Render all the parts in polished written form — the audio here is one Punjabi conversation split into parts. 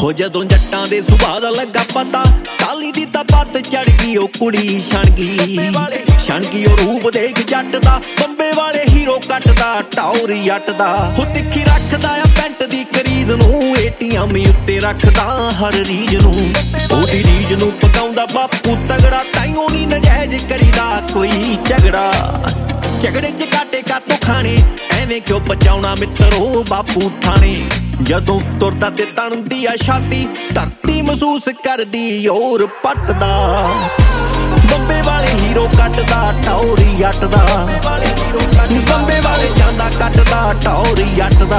ਹੋ ਜਦੋਂ ਜੱਟਾਂ ਦੇ ਸੁਭਾਅ ਦਾ ਲੱਗਾ ਪਤਾ, ਕਾਲੀ ਦੀ ਤਾਂ ਪੱਤ ਚੜ ਗਈ ਉਹ ਕੁੜੀ ਛਣ ਗਈ ਉਹ ਰੂਪ ਦੇਖ ਜੱਟ ਦਾ, ਬੰਬੇ ਵਾਲੇ ਹੀਰੋ ਕੱਟਦਾ ਟੌਰ ਜੱਟ ਦਾ। ਹੋ ਤਿੱਖੀ ਰੱਖਦਾ ਆ ਪੈਂਟ ਦੀ ਕਰੀਜ਼ ਨੂੰ, ATM ਉੱਤੇ ਰੱਖਦਾ ਹਰ ਰੀਜ ਨੂੰ। ਉਹਦੀ ਰੀਜ ਨੂੰ ਪਕਾਉਂਦਾ ਬਾਪੂ ਤਗੜਾ, ਤਾਈਓ ਨੀ ਨਜਾਇਜ਼ ਕਰੀਦਾ ਕੋਈ ਝਗੜੇ ਚ ਕਾਟੇ ਕਾਤੋਂ ਖਾਣੇ, ਐਵੇਂ ਕਿਉਂ ਬਚਾਉਣਾ ਮਿੱਤਰੋ ਬਾਪੂ ਠਾਣੇ। ਜਦੋਂ ਤੁਰਦਾ ਤੇ ਤਣਦੀ ਆ ਛਾਤੀ, ਧਰਤੀ ਮਹਿਸੂਸ ਕਰਦੀ ਔਰ ਪੱਟਦਾ। ਬੰਬੇ ਵਾਲੇ ਹੀਰੋ ਕੱਟਦਾ ਟੌਰ ਜੱਟ ਦਾ, ਬੰਬੇ ਵਾਲੇ ਜਾਂਦਾ ਕੱਟਦਾ ਟੌਰ ਜੱਟ ਦਾ।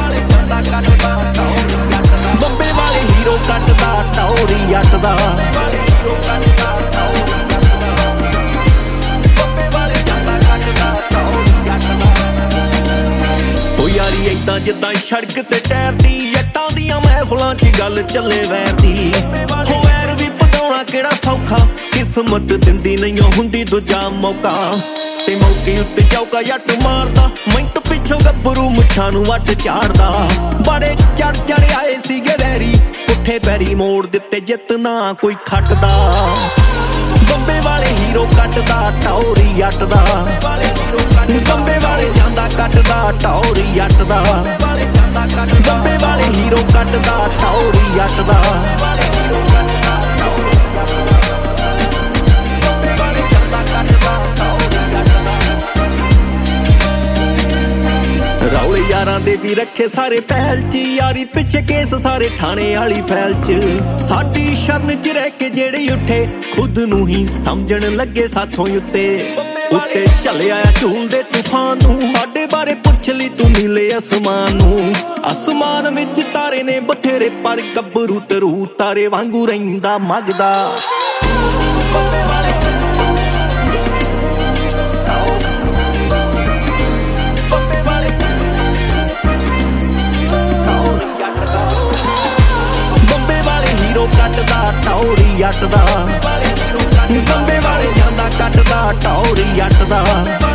ਬੰਬੇ ਵਾਲੇ ਹੀਰੋ ਕੱਟਦਾ ਟੌਰ ਜੱਟ ਦਾ। ਯਾਰੀ ਏਦਾਂ ਜਿੱਦਾਂ ਸੜਕ ਤੇ ਟਾਇਰ ਦੀ, ਜੱਟਾਂ ਦੀਆਂ ਮਹਿਫਲਾਂ 'ਚ ਗੱਲ ਚੱਲੇ ਵੈਰ ਦੀ। ਹੋ ਵੈਰ ਵੀ ਪਕਾਉਣਾ ਕਿਹੜਾ ਸੌਖਾ, ਕਿਸਮਤ ਦਿੰਦੀ ਨਹੀਂ ਹੁੰਦੀ ਦੂਜਾ ਮੌਕਾ। ਤੇ ਮੌਕੇ ਉੱਤੇ ਚੌਕਾ ਜੱਟ ਮਾਰਦਾ, ਮਿੰਟ ਪਿੱਛੋਂ ਗੱਭਰੂ ਮੁੱਛਾਂ ਨੂੰ ਵੱਟ ਝਾੜਦਾ। ਬੜੇ ਚੜ ਆਏ ਸੀਗੇ ਵੈਰੀ, ਪੁੱਠੇ ਪੈਰੀ ਮੋੜ ਦਿੱਤੇ ਜਿੱਤ ਨਾ ਕੋਈ ਖੱਟਦਾ। ਬੰਬੇ ਵਾਲੇ ਹੀਰੋ ਕੱਟਦਾ ਟੌਰ ਜੱਟ ਦਾ, ਬੰਬੇ ਵਾਲੇ ਜਾਂਦਾ ਕੱਟਦਾ ਟੌਰ ਜੱਟ ਦਾ। ਬੰਬੇ ਵਾਲੇ ਹੀਰੋ ਕੱਟਦਾ ਟੌਰ ਜੱਟ ਦਾ। ਰੌਲੇ ਯਾਰਾਂ ਦੇ ਵੀ ਰੱਖੇ ਸਾਰੇ ਪਹਿਲ 'ਚ, ਯਾਰੀ ਪਿੱਛੇ ਕੇਸ ਸਾਰੇ ਥਾਣੇ ਵਾਲੀ ਫੈਲ 'ਚ। ਸਾਡੀ ਸ਼ਰਨ 'ਚ ਰਹਿ ਕੇ ਜਿਹੜੇ ਉੱਠੇ, ਖੁਦ ਨੂੰ ਹੀ ਸਮਝਣ ਲੱਗੇ ਸਾਥੋਂ ਉੱਤੇ ਚੱਲਿਆ ਝੂਲਦੇ ਤੂਫਾਨ ਨੂੰ। ਸਾਡੇ ਬਾਰੇ ਪੁੱਛ ਲਈ ਤੂੰ ਨੀਲੇ ਅਸਮਾਨ ਨੂੰ, ਅਸਮਾਨ ਵਿੱਚ ਤਾਰੇ ਨੇ ਬਥੇਰੇ ਪਰ ਗੱਭਰੂ ਤਰੂ ਤਾਰੇ ਵਾਂਗੂ ਰਹਿੰਦਾ ਮੱਗਦਾ। ਕੱਟਦਾ ਟੌਰ ਜੱਟ ਦਾ, ਬੰਬੇ ਵਾਲੇ ਜਾਂਦਾ ਕੱਟਦਾ ਟੌਰ ਜੱਟ ਦਾ।